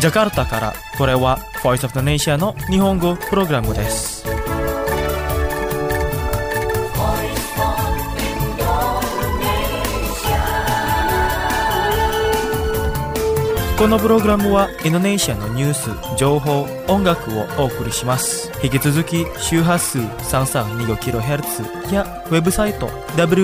ジャカルタからこれは Voice of the Nation の日本語プログラムです。このプログラムはインドネシアのニュース、情報、音楽をお送りします。引き続き周波数 332kHz やウェブサイト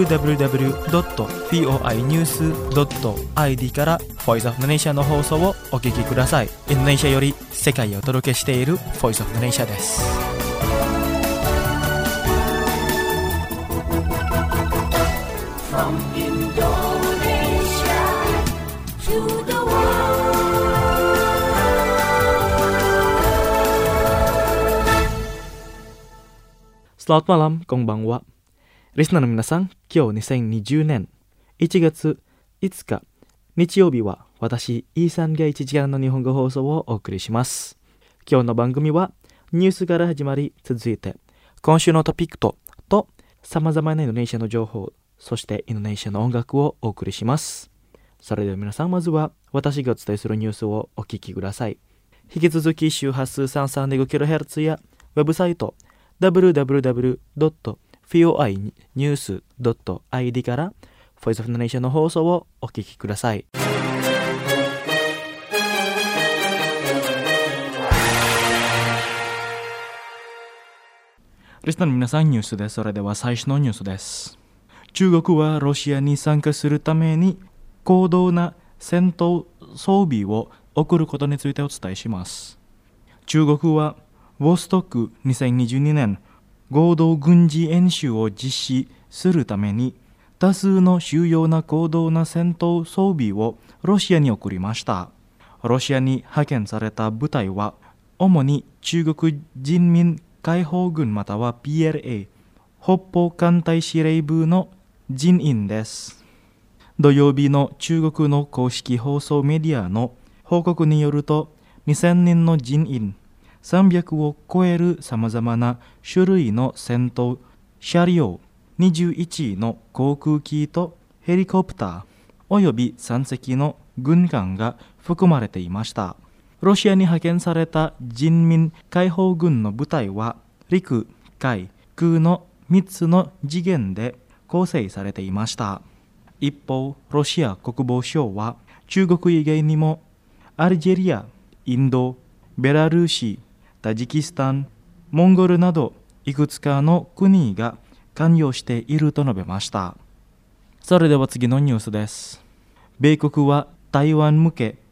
www.voinews.id から Voice of the Nation の放送をお聞きください。インドネシアより世界をお届けしている Voice of the Nation です。From Indonesia to the Selamat malam, konbanwa. Listenerの皆さん、今日2020年1月5日日曜日は私、イーサンが1時間の日本語放送をお送りします。今日の番組はニュースから始まり、続いて今週のトピックと様々なインドネシアの情報、そしてインドネシアの音楽をお送りします。それでは皆さん、まずは私がお伝えするニュースをお聞きください。引き続き周波数 332kHz やウェブサイトwww.voinews.id から Voice of the Nation の放送をお聞きください。リスナーの皆さん、ニュースです。それでは最初のニュースです。中国はロシアに参加するために高度な戦闘装備を送ることについてお伝えします。中国はボストク2022年合同軍事演習を実施するために多数の主要な高度な戦闘装備をロシアに送りました。ロシアに派遣された部隊は主に中国人民解放軍または PLA 北方艦隊司令部の人員です。土曜日の中国の公式放送メディアの報告によると2000人の人員300を超えるさまざまな種類の戦闘車両21の航空機とヘリコプターおよび3隻の軍艦が含まれていました。ロシアに派遣された人民解放軍の部隊は陸、海、空の3つの次元で構成されていました。一方、ロシア国防省は中国以外にもアルジェリア、インド、ベラルーシ、タジキスタン、モンゴルなどいくつかの国が関与していると述べました。それでは次のニュースです。米国は台湾向け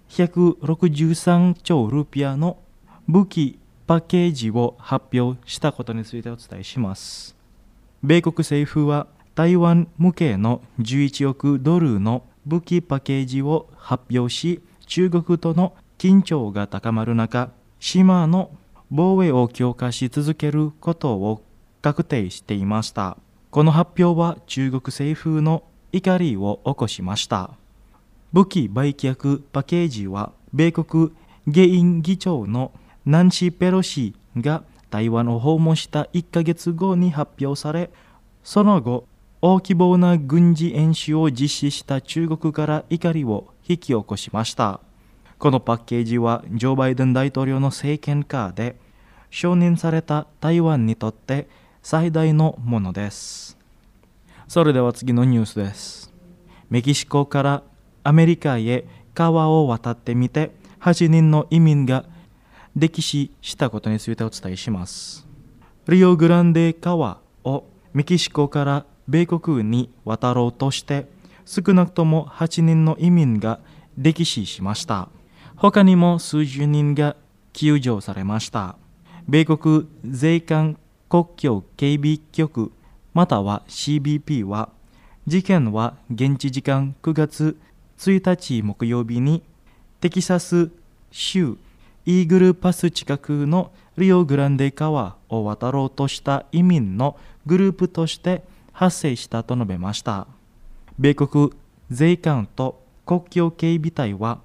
163兆ルピアの武器パッケージを発表したことについてお伝えします。米国政府は台湾向けの11億ドルの武器パッケージを発表し、中国との緊張が高まる中、島の防衛を強化し続けることを確定していました。この発表は中国政府の怒りを起こしました。武器売却パッケージは米国下院議長のナンシー・ペロシが台湾を訪問した1ヶ月後に発表され、その後大規模な軍事演習を実施した中国から怒りを引き起こしました。このパッケージはジョー・バイデン大統領の政権下で承認された台湾にとって最大のものです。それでは次のニュースです。メキシコからアメリカへ川を渡ってみて8人の移民が溺死したことについてお伝えします。リオグランデ川をメキシコから米国に渡ろうとして少なくとも8人の移民が溺死しました。他にも数十人が救助されました。米国税関国境警備局または CBP は事件は現地時間9月1日木曜日にテキサス州イーグルパス近くのリオグランデ川を渡ろうとした移民のグループとして発生したと述べました。米国税関と国境警備隊は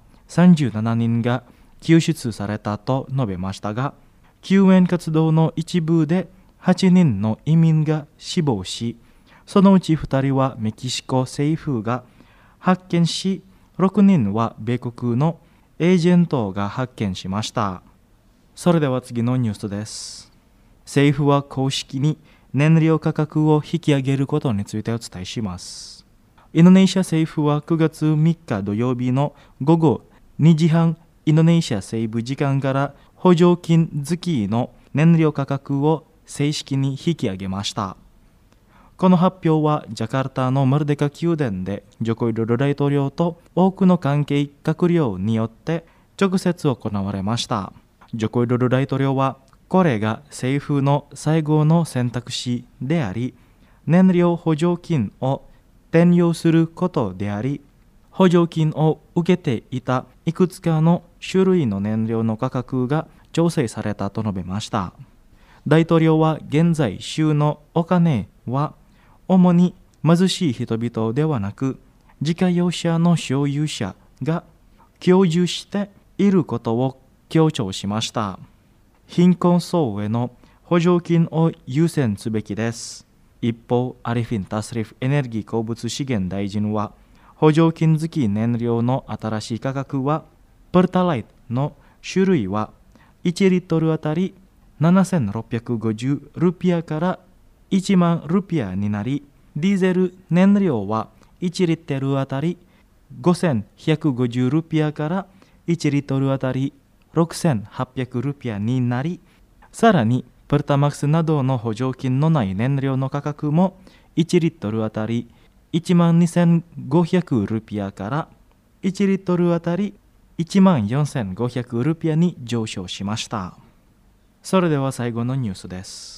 37人が救出されたと述べましたが、救援活動の一部で8人の移民が死亡し、そのうち2人はメキシコ政府が発見し、6人は米国のエージェントが発見しました。それでは次のニュースです。政府は公式に燃料価格を引き上げることについてお伝えします。インドネシア政府は9月3日土曜日の午後2時半インドネシア西部時間から補助金付きの燃料価格を正式に引き上げました。この発表はジャカルタのマルデカ宮殿でジョコウィドド大統領と多くの関係閣僚によって直接行われました。ジョコウィドド大統領はこれが政府の最後の選択肢であり、燃料補助金を転用することであり、補助金を受けていたいくつかの種類の燃料の価格が調整されたと述べました。大統領は現在州のお金は主に貧しい人々ではなく、自家用車の所有者が享受していることを強調しました。貧困層への補助金を優先すべきです。一方、アリフィン・タスリフエネルギー鉱物資源大臣は、補助金付き燃料の新しい価格は、パルタライトの種類は1リットルあたり7650ルピアから1万ルピアになり、ディーゼル燃料は1リットルあたり5150ルピアから1リットルあたり6800ルピアになり、さらにプルタマックスなどの補助金のない燃料の価格も1リットルあたり12500ルピアから1リットルあたり14500ルピアに上昇しました。それでは最後のニュースです。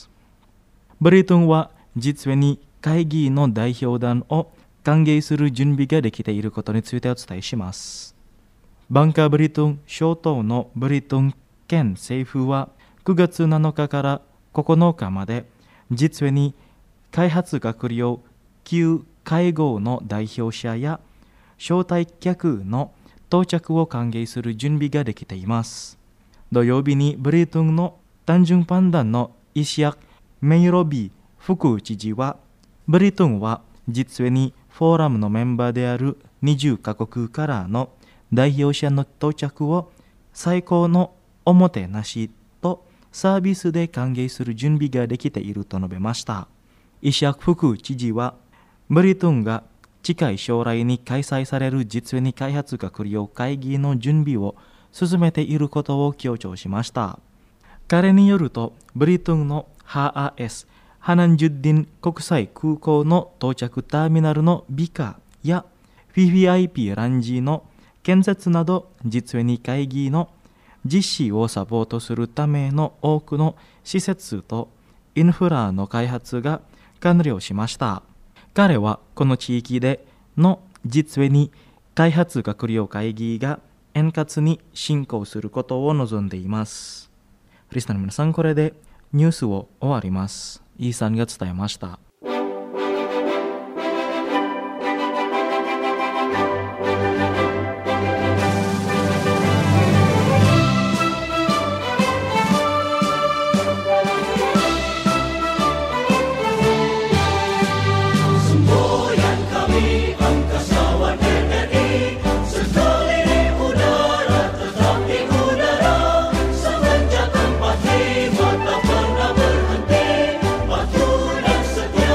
ブリトンは実に会議の代表団を歓迎する準備ができていることについてお伝えします。バンカーブリトン諸島のブリトン県政府は9月7日から9日まで実に開発閣僚級会合の代表者や招待客の到着を歓迎する準備ができています。土曜日にブリトンのタンジュンパンダンのイシャク・メイロビ副知事は、ブリトンは実にフォーラムのメンバーである20カ国からの代表者の到着を最高のおもてなしとサービスで歓迎する準備ができていると述べました。イシャク副知事は、ブリトンが近い将来に開催される実に開発閣僚会議の準備を進めていることを強調しました。彼によると、ブリトンのHASハナンジュッディン国際空港の到着ターミナルのビカや VVIP ランジの建設など実に会議の実施をサポートするための多くの施設とインフラの開発が完了しました。彼はこの地域での実に開発閣僚会議が円滑に進行することを望んでいます。リスナーの皆さん、これでニュースを終わります。イーサンが伝えました。 Setia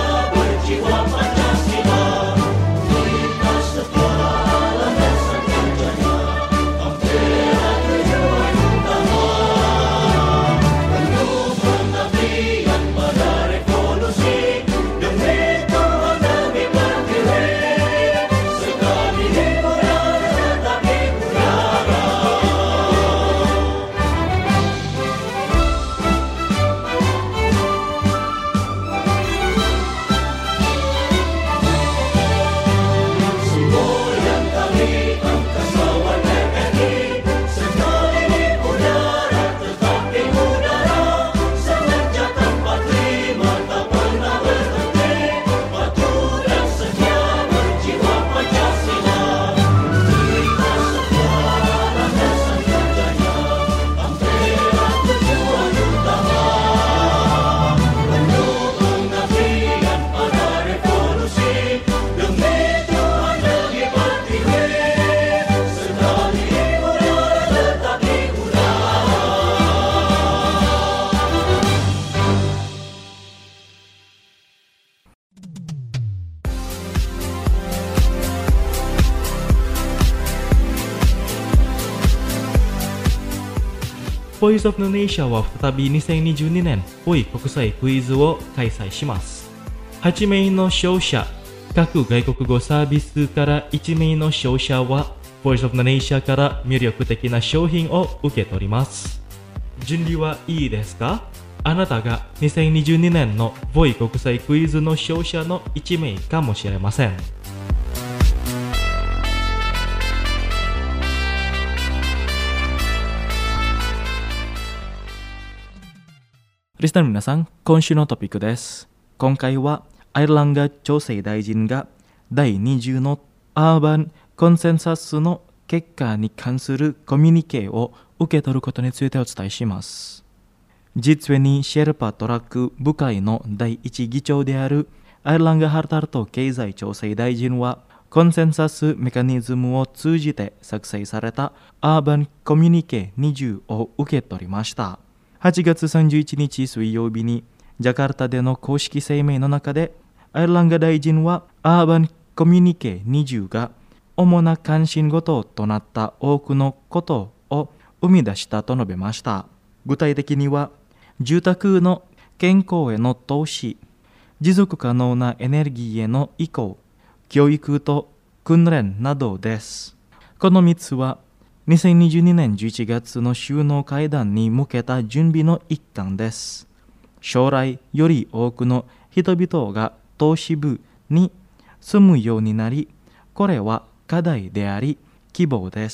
ボイスオブネーシャは再び2022年ボイ国際クイズを開催します。8名の勝者、各外国語サービスから1名の勝者はボイスオブネーシャから魅力的な商品を受け取ります。準備はいいですか？あなたが2022年のボイ国際クイズの勝者の1名かもしれません。リスナーの皆さん、今週のトピックです。今回はアイルランド調整大臣が第20のアーバンコンセンサスの結果に関するコミュニケを受け取ることについてお伝えします。実にシェルパトラック部会の第一議長であるアイルランドハルタルト経済調整大臣はコンセンサスメカニズムを通じて作成されたアーバンコミュニケ20を受け取りました。8月31日水曜日にジャカルタでの公式声明の中でアイルランド大臣はアーバンコミュニケ20が主な関心事となった多くのことを生み出したと述べました。具体的には住宅の健康への投資、持続可能なエネルギーへの移行、教育と訓練などです。この3つは2022年11月の首脳会談に向けた準備の一環です。将来より多くの人々が都市部に住むようになり、これは課題であり希望です。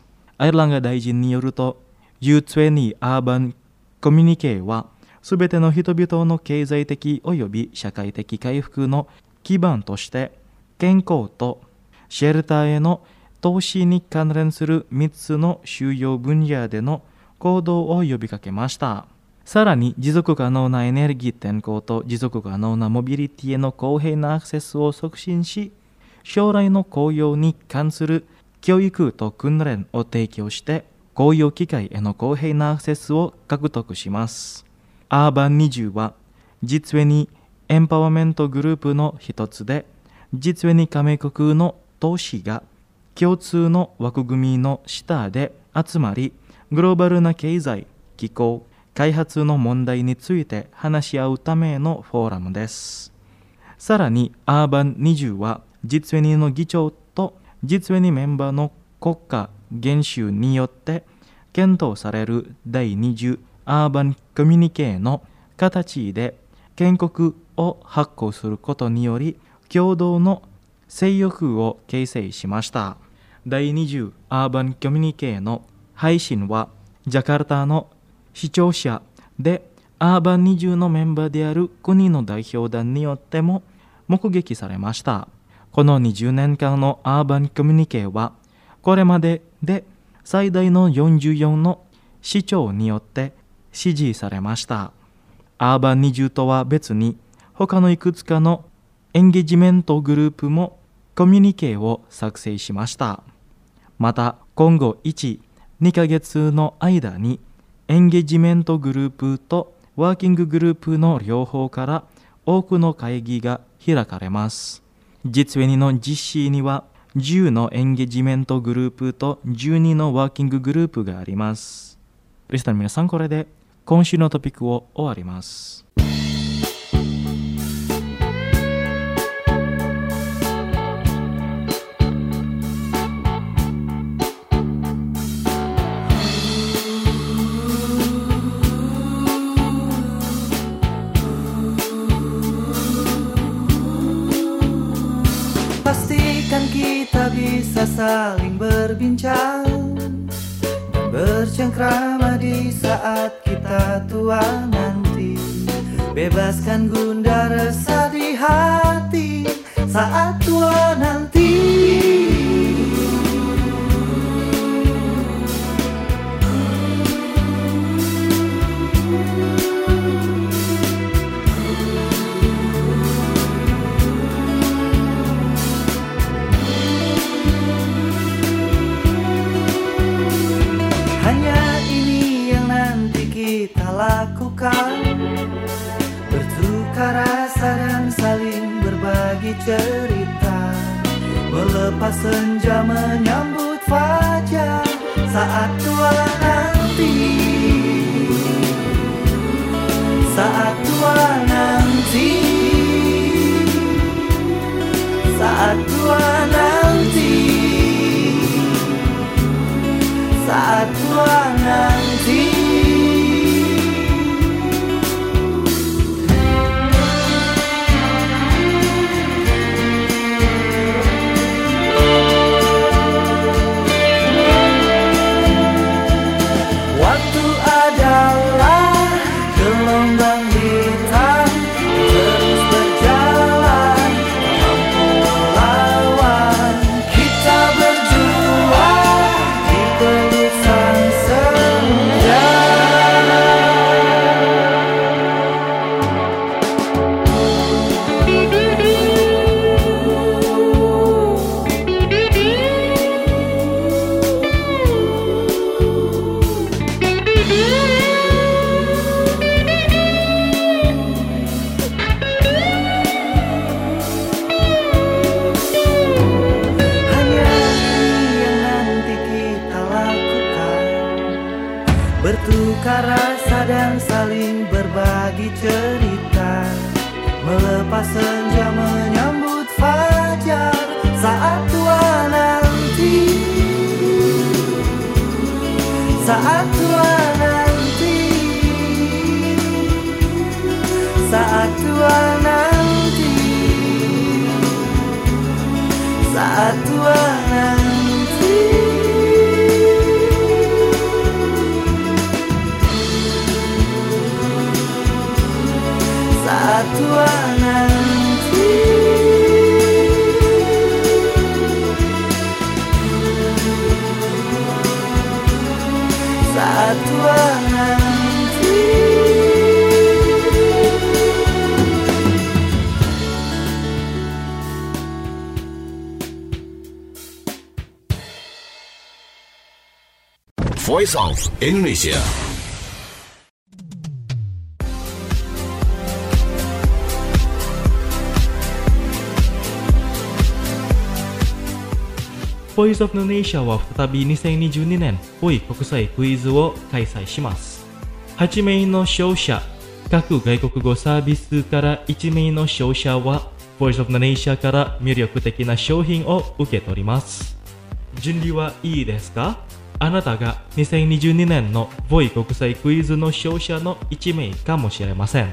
アイルランド大臣によると、U20 アーバンコミュニケはすべての人々の経済的および社会的回復の基盤として健康とシェルターへの投資に関連する3つの主要分野での行動を呼びかけました。さらに持続可能なエネルギー転向と持続可能なモビリティへの公平なアクセスを促進し、将来の雇用に関する教育と訓練を提供して雇用機会への公平なアクセスを獲得します。アーバン20は実にエンパワーメントグループの一つで、実に加盟国の投資が共通の枠組みの下で集まり、グローバルな経済、気候、開発の問題について話し合うためのフォーラムです。さらに、アーバン20は実にの議長と実にメンバーの国家元首によって検討される第20アーバンコミュニケの形で建国を発行することにより、共同の勢力を形成しました。第20アーバンコミュニケの配信はジャカルタの視聴者でアーバン20のメンバーである国の代表団によっても目撃されました。この20年間のアーバンコミュニケはこれまでで最大の44の市長によって支持されました。アーバン20とは別に他のいくつかのエンゲージメントグループもコミュニケを作成しました。また今後 1,2 ヶ月の間にエンゲージメントグループとワーキンググループの両方から多くの会議が開かれます。実にの実施には10のエンゲージメントグループと12のワーキンググループがあります。リスナーの皆さん、これで今週のトピックを終わります。 Kita bisa saling berbincang dan bercengkrama di saat kita tua nanti. Bebaskan gundah resah di hati saat tua nanti. Kita lakukan, bertukar rasa dan saling berbagi cerita, melepas senja menyambut fajar saat tua nanti. nanti, saat tua nanti, saat tua nanti. Waktu adalah gelombang hitam terus berjalan, mampu melawan. Kita berjuang di pelukan senja. Bertukar rasa dan saling berbagi cerita, melepas senja menyambut fajar. Saat tua nanti, saat tua nanti, saat tua nanti, saat tua nanti. Saat tua nanti, saat tua nanti. Voice of Indonesia. Voice of Indonesia は再び2022年ポイ国際クイズを開催します。8名の勝者、各外国語サービスから1名の勝者は Voice of Indonesia から魅力的な商品を受け取ります。準備はいいですか？あなたが2022年のボイ国際クイズの勝者の1名かもしれません。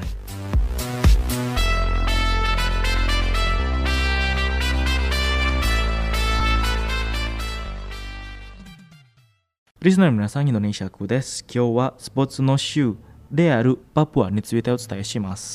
リスナーの皆さん、インドネシア語です。今日はスポーツの州であるパプアについてお伝えします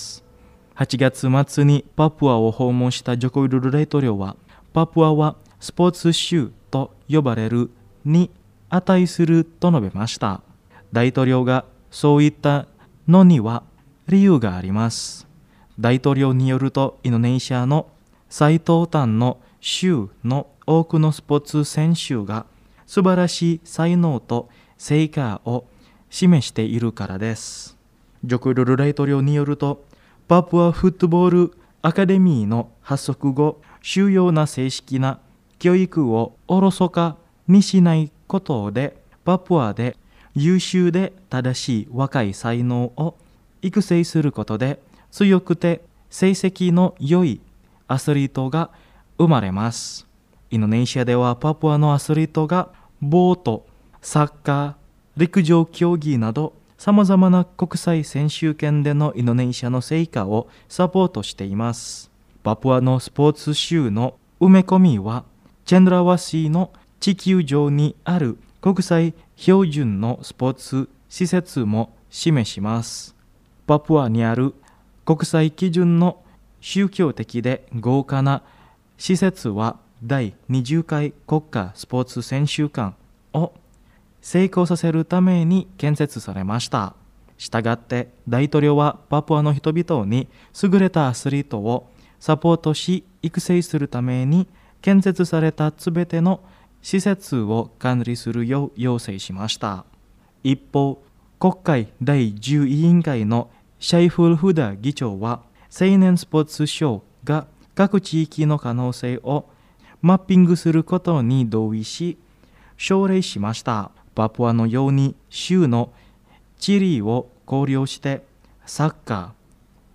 。8月末にパプアを訪問したジョコウィドド大統領は、パプアはスポーツ州と呼ばれるに値すると述べました。大統領がそう言ったのには理由があります。大統領によると、インドネシアの最東端の州の多くのスポーツ選手が素晴らしい才能と成果を示しているからです。ジョコウィドド大統領によると、パプアフットボールアカデミーの発足後、主要な正式な教育をおろそかにしないことで、パプアで優秀で正しい若い才能を育成することで、強くて成績の良いアスリートが生まれます。インドネシアではパプアのアスリートがボート、サッカー、陸上競技などさまざまな国際選手権でのインドネシアの成果をサポートしています。パプアのスポーツ州の埋め込みはチェンドラワシーの地球上にある国際標準のスポーツ施設も示します。パプアにある国際基準の宗教的で豪華な施設は第20回国家スポーツ選手権を成功させるために建設されました。したがって大統領はパプアの人々に優れたアスリートをサポートし育成するために建設されたすべての施設を管理するよう要請しました。一方、国会第10委員会のシャイフル・フダ議長は、青年スポーツ省が各地域の可能性をマッピングすることに同意し、奨励しました。パプアのように州の地理を考慮して、サッカー、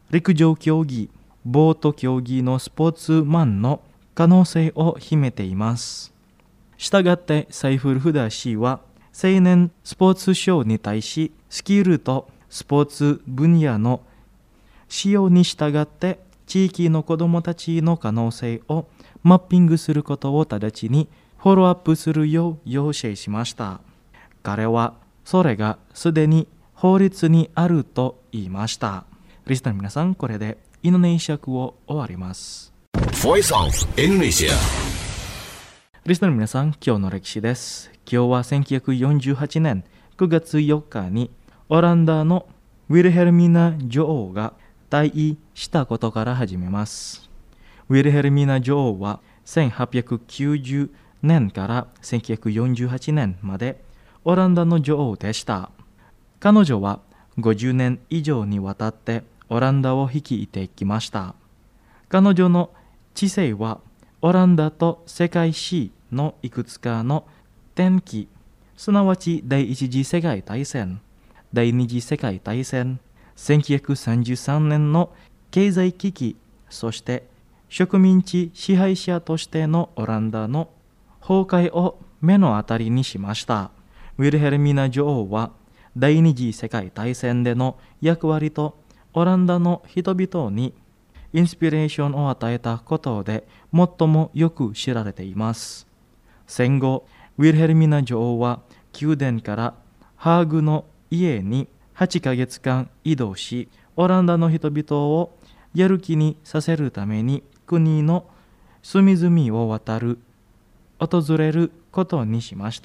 陸上競技、ボート競技のスポーツマンの可能性を秘めています。したがってサイフルフダー氏は青年スポーツ省に対しスキルとスポーツ分野の使用に従って地域の子どもたちの可能性をマッピングすることを直ちにフォローアップするよう要請しました。彼はそれがすでに法律にあると言いました。リスナーの皆さん、これでインドネシア語を終わります。 Voice of Indonesia。 リスナーの皆さん、今日の歴史です。今日は1948年9月4日にオランダのウィルヘルミナ女王が退位したことから始めます。ウィルヘルミナ女王は1890年から1948年までオランダの女王でした。彼女は50年以上にわたってオランダを率いてきました。彼女の治世はオランダと世界史のいくつかの転機、すなわち第一次世界大戦、第二次世界大戦、1933年の経済危機、そして植民地支配者としてのオランダの崩壊を目の当たりにしました。ウィルヘルミナ女王は第二次世界大戦での役割とオランダの人々にインスピレーションを与えたことで最もよく知られています。戦後、ウィルヘルミナ女王は宮殿からハーグの家に8ヶ月間移動し、オランダの人々をやる気にさせるために国の隅々を訪れることにしました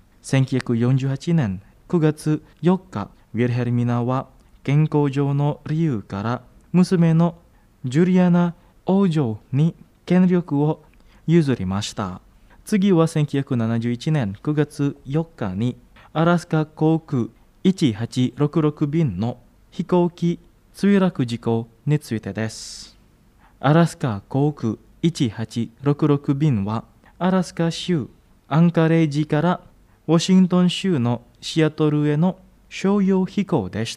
。1948年9月4日、ウィルヘルミナは健康上の理由から娘のジュリアナ王女に権力を譲りました。次は1971年9月4日にアラスカ航空1866便の飛行機墜落事故についてです。アラスカ航空1866便はアラスカ州アンカレージからウォシントン州のシアトルへの商用飛行でした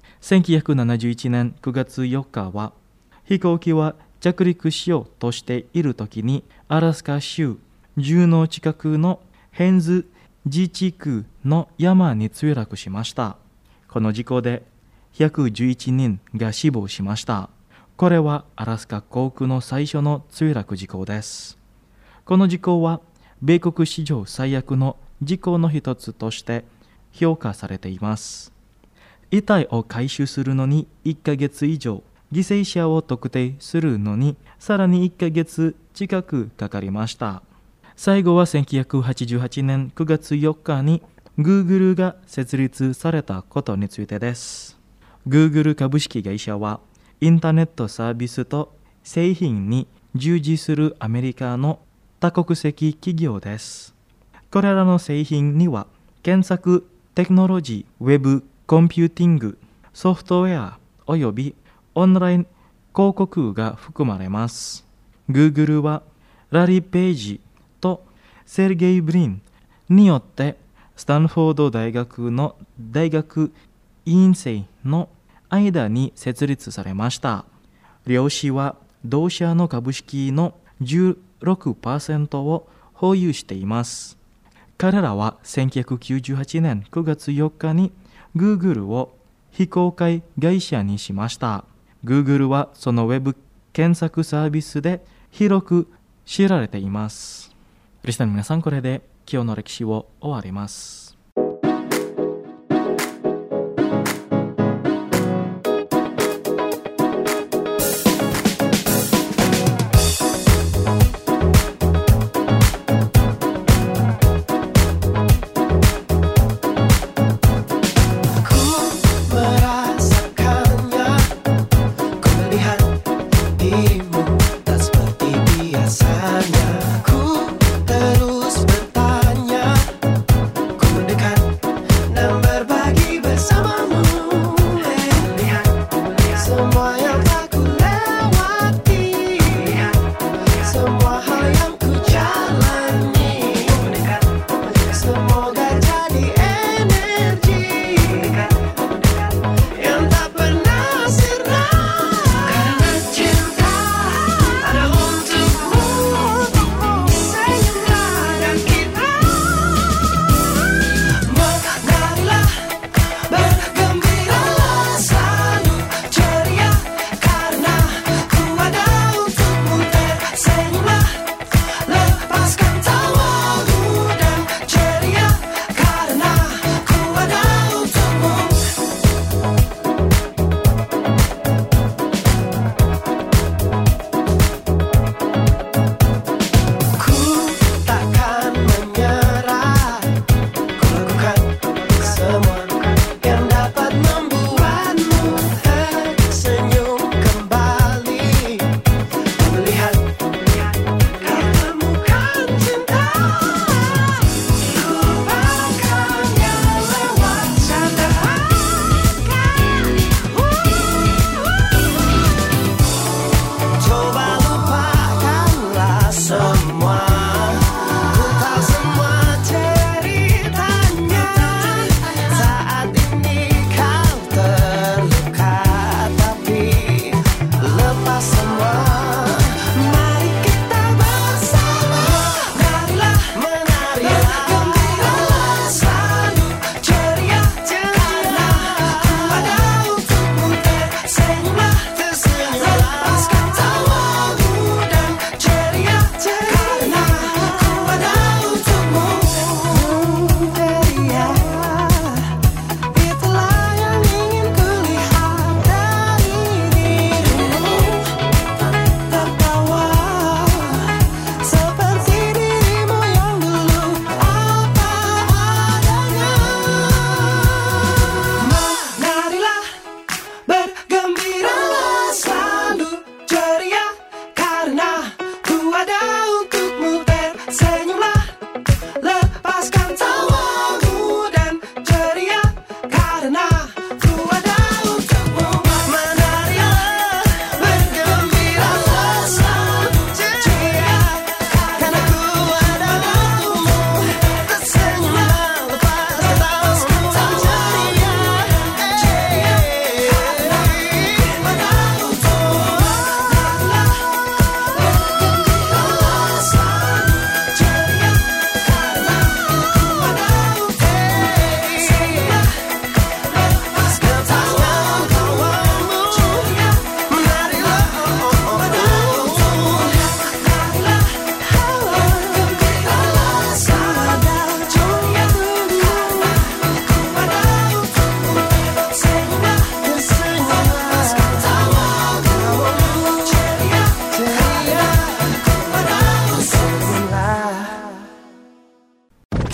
。1971年9月4日は飛行機は着陸しようとしているときにアラスカ州ジューノー近くのヘンズ自治区の山に墜落しました。この事故で111人が死亡しました。これはアラスカ航空の最初の墜落事故です。この事故は米国史上最悪の事故の一つとして評価されています。遺体を回収するのに1ヶ月以上、犠牲者を特定するのにさらに1ヶ月近くかかりました。最後は1988年9月4日に Google が設立されたことについてです。Google 株式会社はインターネットサービスと製品に従事するアメリカの多国籍企業です。これらの製品には検索テクノロジー、ウェブコンピューティング、ソフトウェアおよびオンライン広告が含まれます。Google はラリー・ペイジとセルゲイ・ブリンによってスタンフォード大学の大学委員生の間に設立されました。両氏は同社の株式の 16% を保有しています。彼らは1998年9月4日に Google を非公開会社にしました。Google はそのウェブ検索サービスで広く知られています。リスナーの皆さん、これで今日の歴史を終わります。 Ku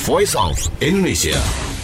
Voice of Indonesia.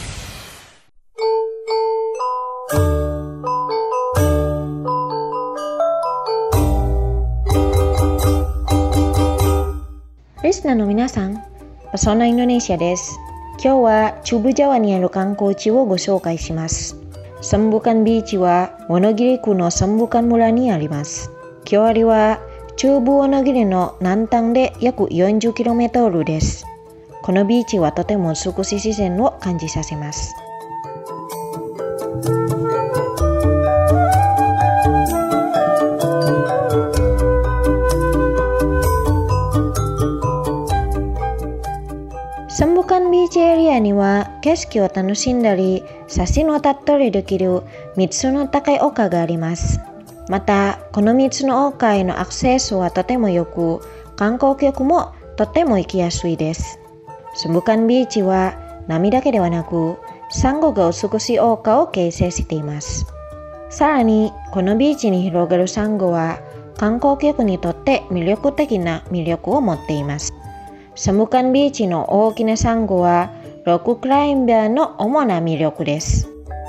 Listener の皆さん、そんなインドネシアです。今日は中部ジャワにある観光地をご紹介します。Sembukanビーチはウォノギリ区のSembukan村にあります。距離は中部ウォノギリの南端で約 40km です。このビーチはとても美しい自然を感じさせます。Sembukanビーチエリアには景色を楽しんだり写真を撮ったりできる3つの高い丘があります。またこの3つの丘へのアクセスはとても良く、観光客もとても行きやすいです。Sembukanビーチは波だけではなくサンゴが美しい丘を形成しています。さらにこのビーチに広がるサンゴは観光客にとって魅力的な魅力を持っています。Sembukanビーチの大きなサンゴはロッククラインバーの主な魅力です。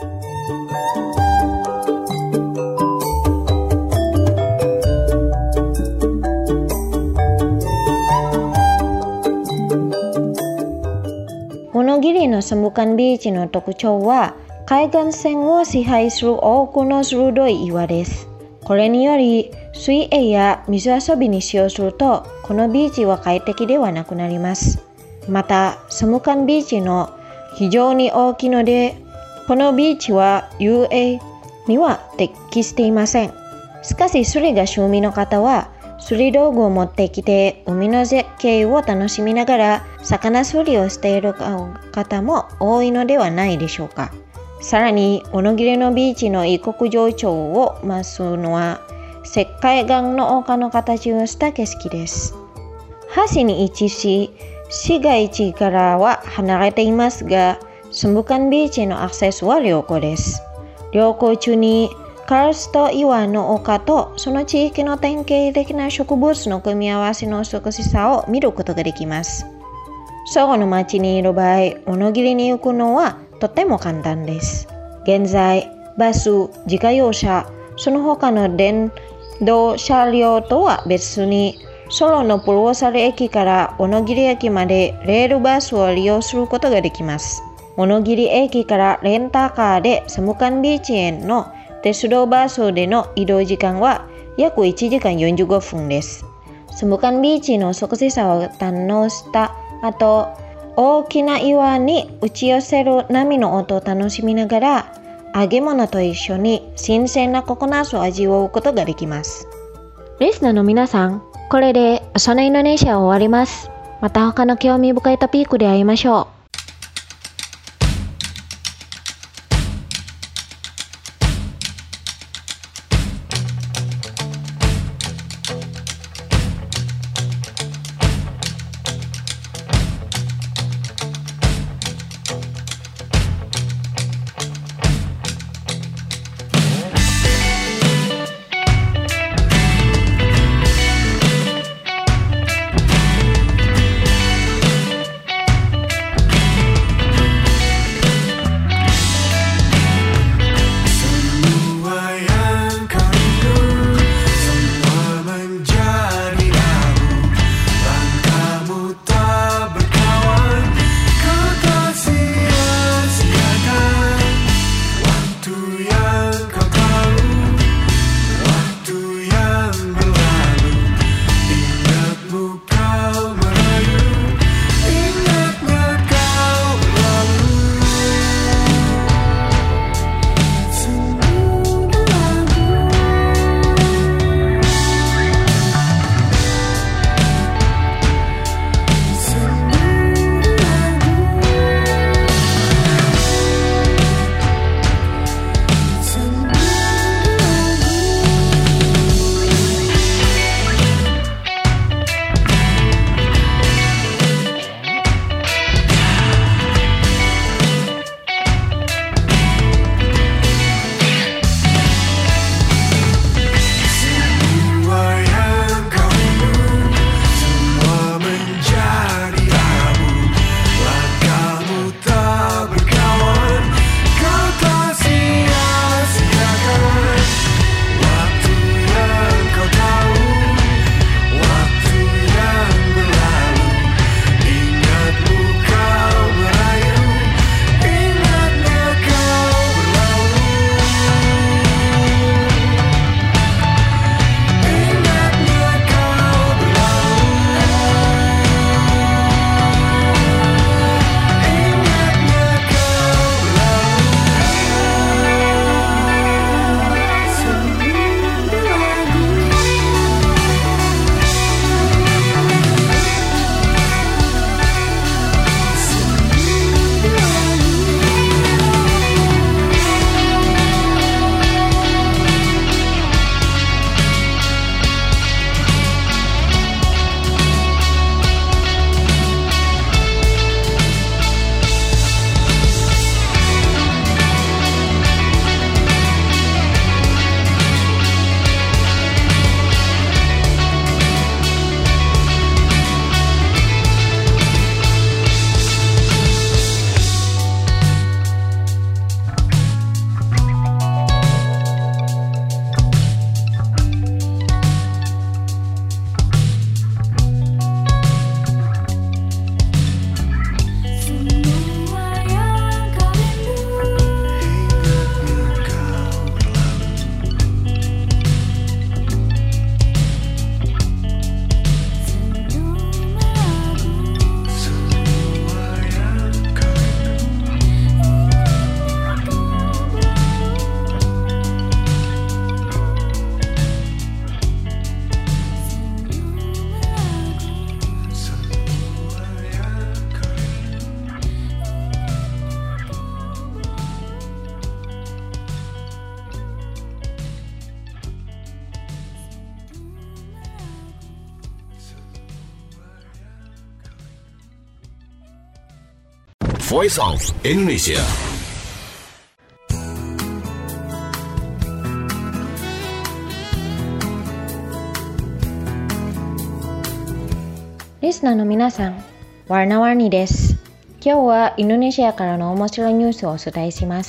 ウォノギリのSembukanビーチの特徴は海岸線を支配する多くの鋭い岩です。これにより水泳や水遊びに使用するとこのビーチは快適ではなくなります。またSembukanビーチの非常に大きいのでこのビーチは遊泳には適していません。しかし釣りが趣味の方は釣り道具を持ってきて海の絶景を楽しみながら魚釣りをしている方も多いのではないでしょうか。さらにウォノギリのビーチの異国情緒を増すのは石灰岩の丘の形をした景色です。橋に位置し市街地からは離れていますがSembukanビーチのアクセスは良好です。旅行中にカルスト岩の丘とその地域の典型的な植物の組み合わせの美しさを見ることができます。そこの町にいる場合、ウォノギリに行くのはとても簡単です。現在、バス、自家用車、その他の電動車両とは別に、ソロのプローサル駅からウォノギリ駅までレールバスを利用することができます。ウォノギリ駅からレンタカーでSembukanビーチへの鉄道バスでの移動時間は約1時間45分です。Sembukanビーチの美しさを堪能した後、大きな岩に打ち寄せる波の音を楽しみながら、揚げ物と一緒に新鮮なココナッツを味わうことができます。リスナーの皆さん、これでそのインドネシアを終わります。また他の興味深いトピックで会いましょう。 Voice of Indonesia. Listenerの皆さん、ワナワニです。今日はインドネシアからの面白いニュースをお伝えします。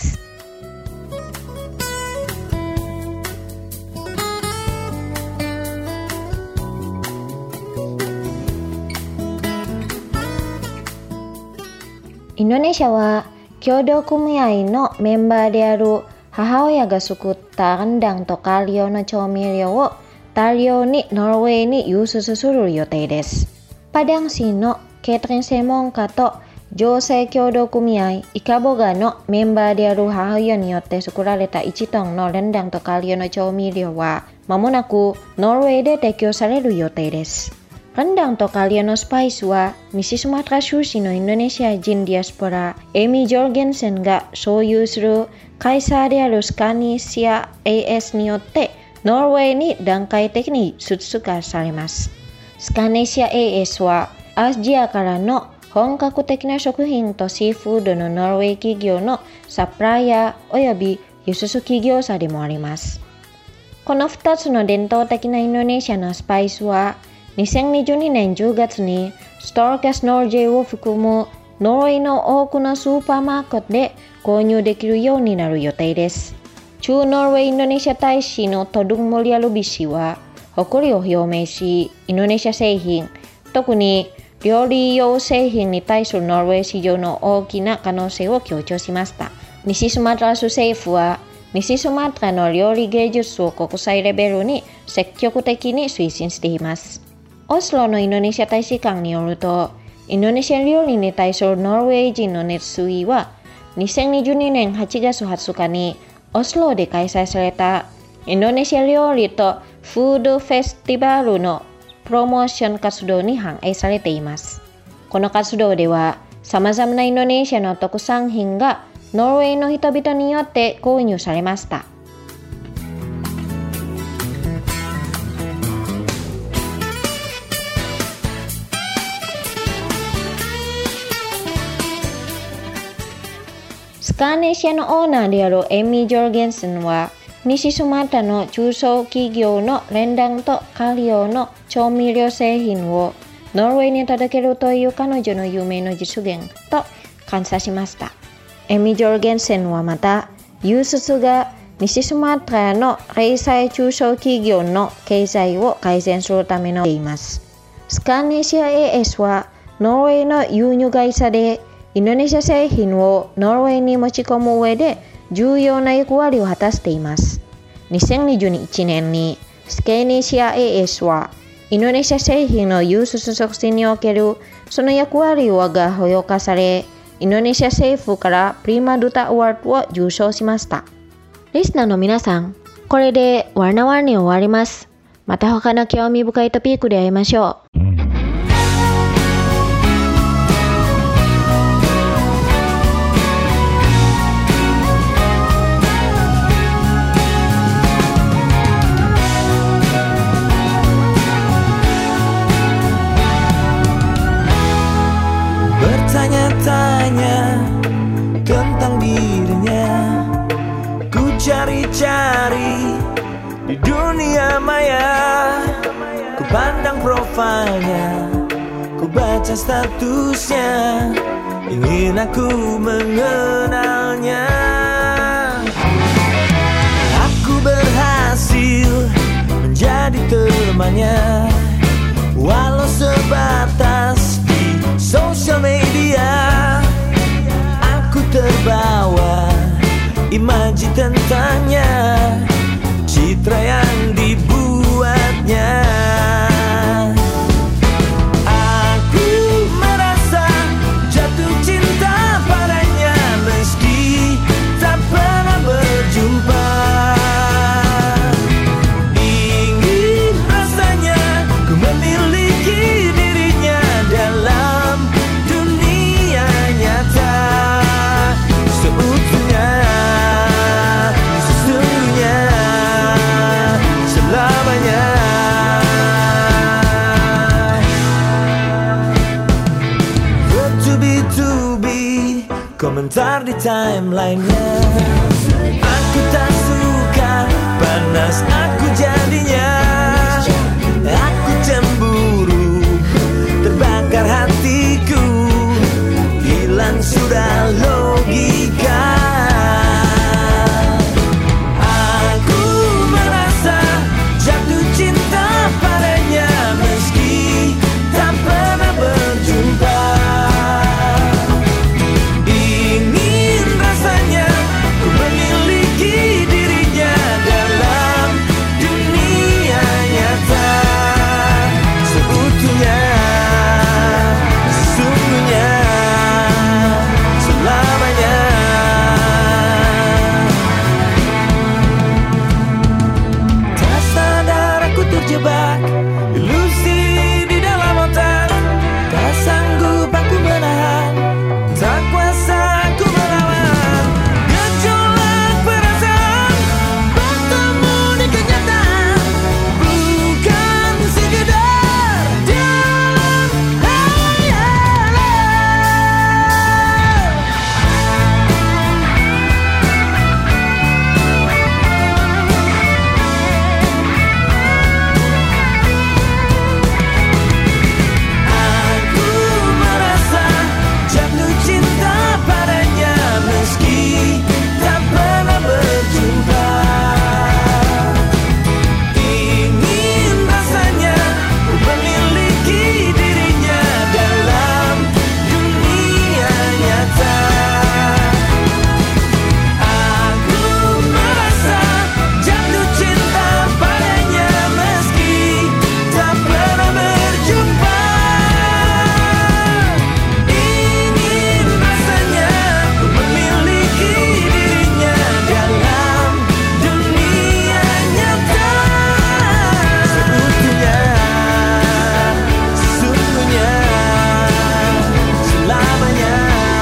インドネシアは協同組合のメンバーである母親が作ったランダンとカリオの調味料を大量にノルウェーに輸出する予定です。パダン市のケータリング専門家と女性協同組合イカボガのメンバーである母親によって作られた1トンのランダンとカリオの調味料は間もなくノルウェーで提供される予定です。ランダンとカリオのスパイスは西スマトラ出身のインドネシア人ディアスポラエミ・ジョルゲンセンが所有する会社であるスカニシア AS によってノルウェーに段階的に輸出がされます。スカニシア AS はアジアからの本格的な食品とシーフードのノルウェー企業のサプライヤーおよび輸出企業者でもあります。この2つの伝統的なインドネシアのスパイスは2022年10月にストーカス・ノルジェを含むノルウェーの多くのスーパーマーケットで購入できるようになる予定です。駐ノルウェーインドネシア大使のトドゥン・モリアルビ氏は誇りを表明し、インドネシア製品、特に料理用製品に対するノルウェー市場の大きな可能性を強調しました。西スマトラ州政府は西スマトラの料理芸術を国際レベルに積極的に推進しています。オスロのインドネシア大使館によると、インドネシア料理に対するノルウェー人の熱意は、2022年8月20日にオスロで開催されたインドネシア料理とフードフェスティバルのプロモーション活動に反映されています。この活動では、様々なインドネシアの特産品がノルウェーの人々によって購入されました。スカーネシアのオーナーであるエミ・ジョルゲンセンは、西スマトラの中小企業のランダンとカリオの調味料製品をノルウェーに届けるという彼女の夢の実現と感謝しました。エミ・ジョルゲンセンはまた、輸出が西スマトラの零細中小企業の経済を改善するための言います。スカーネシア AS はノルウェーの輸入会社で、インドネシア製品をノルウェーに持ち込む上で重要な役割を果たしています。2021年にスカーネシア AS はインドネシア製品の輸出促進におけるその役割が評価され、インドネシア政府からプリマドゥタアワードを受賞しました。リスナーの皆さん、これでワナワに終わります。また他の興味深いトピックで会いましょう。 Bertanya-tanya tentang dirinya, ku cari-cari di dunia maya. Ku pandang profilnya, ku baca statusnya, ingin aku mengenalnya. Aku berhasil menjadi temannya, walau sebatas sosial media. Aku terbawa imaji tentangnya, citra yang dibuatnya. Aku merasa jatuh cinta padanya meski tak pernah berjumpa. Ingin rasanya komentar di timeline-nya. Aku tak suka panas aku jadinya. Aku cemburu, terbakar hatiku, hilang sudah logika. Aku merasa jatuh cinta padanya meski tak pernah berjumpa. Ingin rasanya ku memiliki dirinya dalam dunia nyata seutuhnya, sesungguhnya, selamanya. Tak sadar aku terjebak ilusi di dalam otak. Tak sanggup aku menahan, tak kuasa aku melawan gejolak perasaan bertemu di kenyataan, bukan sekedar dalam hayalan. Aku merasa jatuh cinta padanya meski tak pernah berjumpa. Ingin rasanya ku memiliki dirinya dalam dunia nyata. Aku merasa jatuh cinta padanya meski tak pernah berjumpa. Ingin rasanya ku memiliki dirinya dalam dunia nyata seutuhnya, sesungguhnya, selamanya.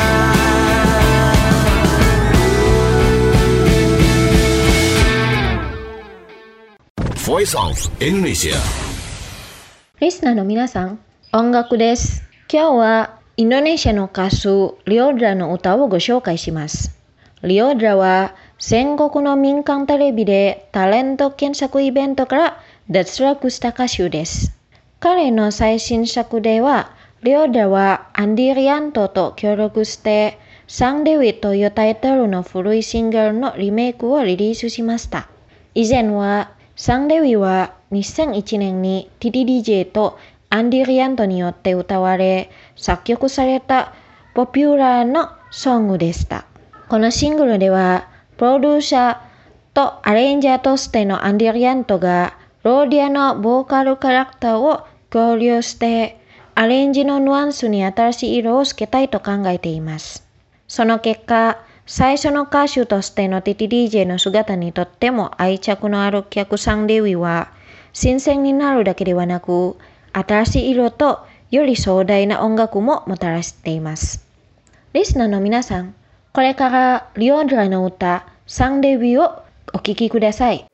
Voice of Indonesia. リスナーの皆さん、音楽です。今日はインドネシアの歌手リオドラの歌をご紹介します。リオドラは戦国の民間テレビでタレント検索イベントから脱落した歌手です。彼の最新作では、リオドラはアンディ・リアントと協力してサンデウィというタイトルの古いシングルのリメイクをリリースしました。以前はサンデウィは2001年に TTDJ とアンディ・リアントによって歌われ作曲されたポピュラーなソングでした。このシングルではプロデューサーとアレンジャーとしてのアンディ・リアントがローディアのボーカルキャラクターを合流してアレンジのニュアンスに新しい色をつけたいと考えています。その結果、最初の歌手としての TTDJ の姿にとっても愛着のある客サンデウィは新鮮になるだけではなく、新しい色とより壮大な音楽ももたらしています。リスナーの皆さん、これからリオドラの歌サンデウィをお聴きください。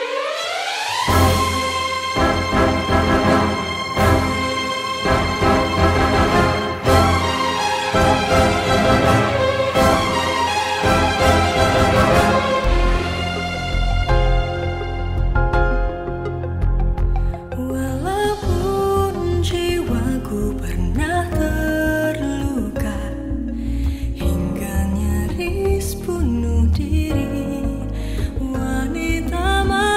Walaupun jiwaku pernah terluka hingga nyaris bunuh diri, wanita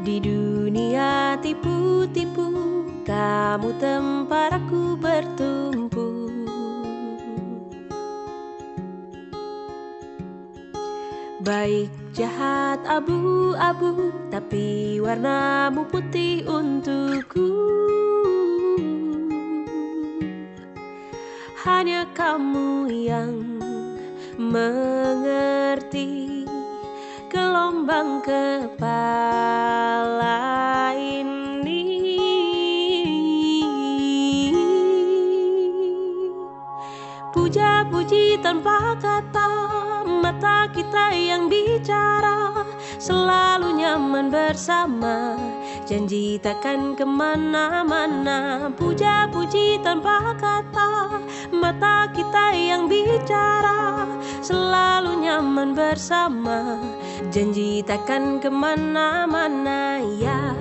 Di dunia tipu-tipu, kamu tempat aku bertumpu. Baik jahat abu-abu, tapi warnamu putih untukku. Hanya kamu yang mengerti gelombang kepala ini. Puja-puji tanpa kata, mata kita yang bicara, selalu nyaman bersama, janji takkan kemana-mana. Puja-puji tanpa kata, mata kita yang bicara, selalu nyaman bersama, janji takkan kemana-mana ya.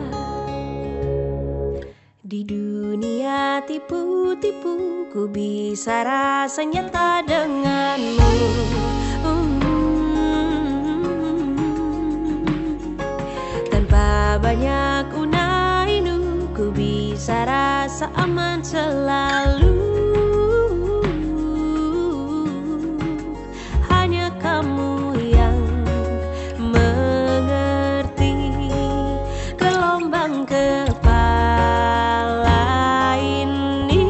Di dunia tipu-tipu, ku bisa rasa nyata denganmu. Tanpa banyak unai-unu, ku bisa rasa aman selalu. Hanya kamu yang mengerti gelombang kepala ini.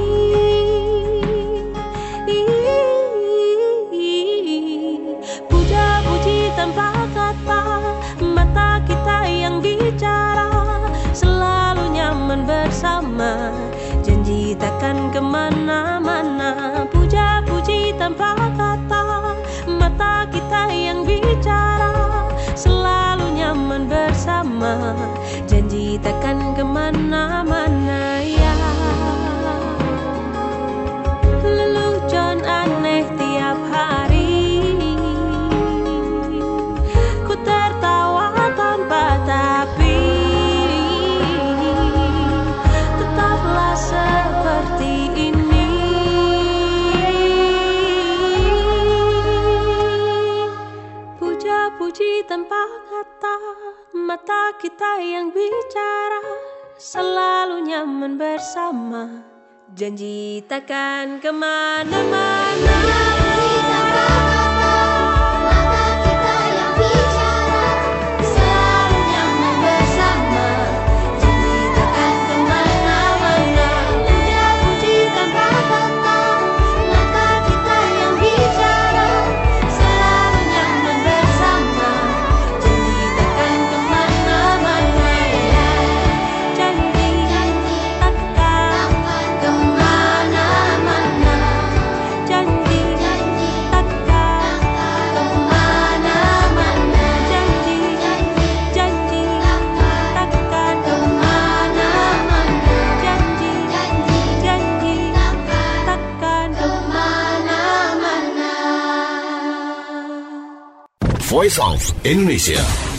Puja-puji tanpa kata, mata kita yang bicara, selalu nyaman bersama, janji takkan kemana-mana. Puja-puji tanpa kata, mata kita yang bicara, selalu nyaman bersama, janji takkan kemana-mana ya. Lelucon aneh tiap hari, ku tertawa tanpa tapi, tetaplah seperti ini. Puja-puji tanpa kata, mata kita yang bicara, selalu nyaman bersama, janji takkan kemana-mana. Voice of Indonesia.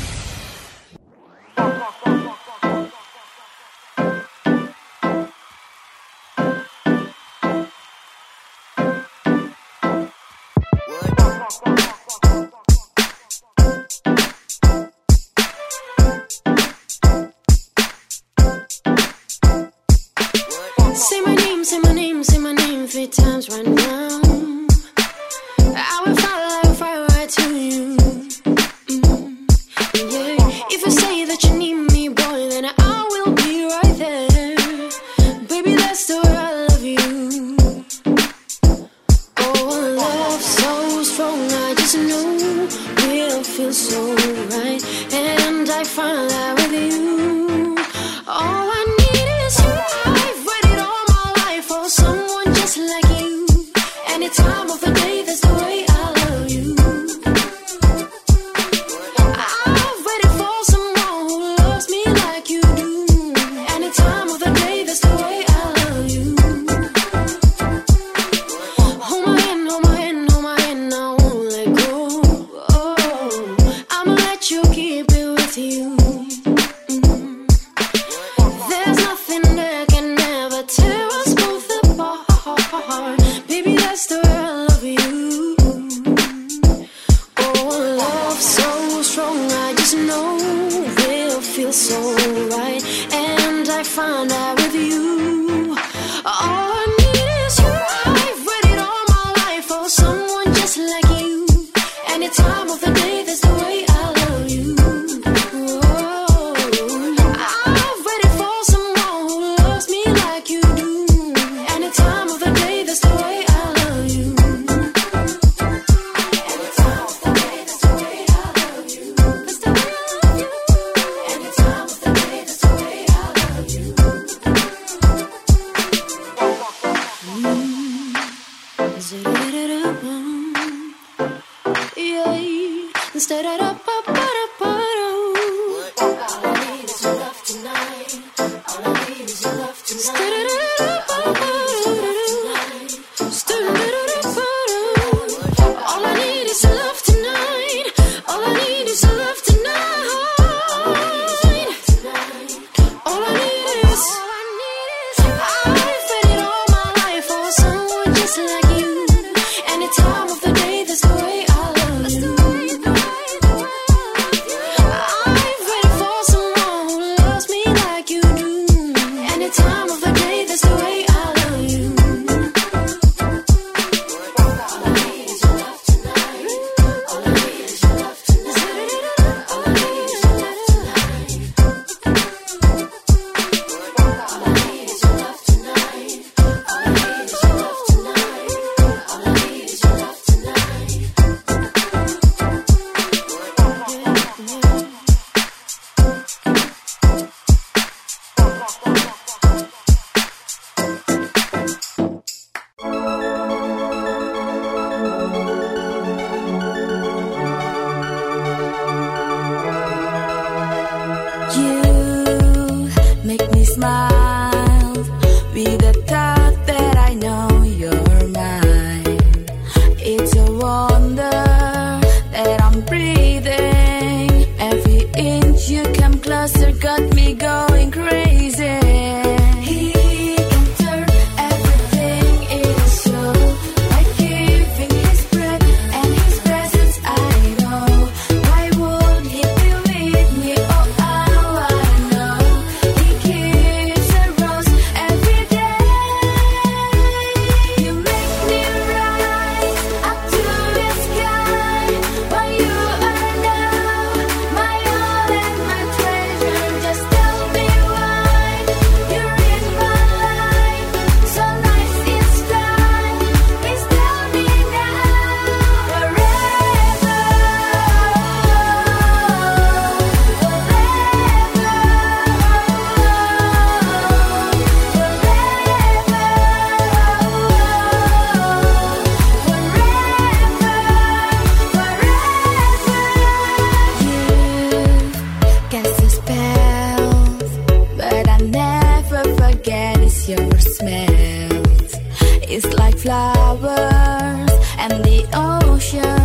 Say my name, say my name, say my name 3 times right now. I will fly right to you. Yeah. If you say that you need me, boy, then I will be right there. Baby, that's the way I love you. Oh, love so strong, I just just like you. Any time of the day, that's the way I love you. Oh, I'm ready for someone who loves me like you do. Any time of the day, that's the way I love you. Any time of the day, that's the way I love you. That's the way I love you. Any time of the day, that's the way I love you. All I need is your love tonight. All I need is your love tonight. All I need is your love tonight. All I need is your love tonight. All I need is your love tonight. All I need is. I've waited all my life for someone just like you. Any time of the day, that's the way I love you. I've waited for someone who loves me like you do. Any time of the day, that's the way I love you. All I need is your love tonight. All I need is your love tonight. All I need is your love tonight. All I need is your love tonight. All I need is your love tonight. All I need is your love tonight. You make me smile with the thought that I know you're mine. It's a wonder that I'm breathing. Every inch you come closer got me going crazy. He can turn everything into show by giving his breath and his presence. I know. Why would he be with me? Oh, I wanna know. He gives a rose every day. You make me rise up to the sky. While you are now my all and my treasure. Just tell me why you're in my life. So nice it's time. Please tell me now. Forever. Cast a spell, but I never forget it's your smell. It's like flowers and the ocean.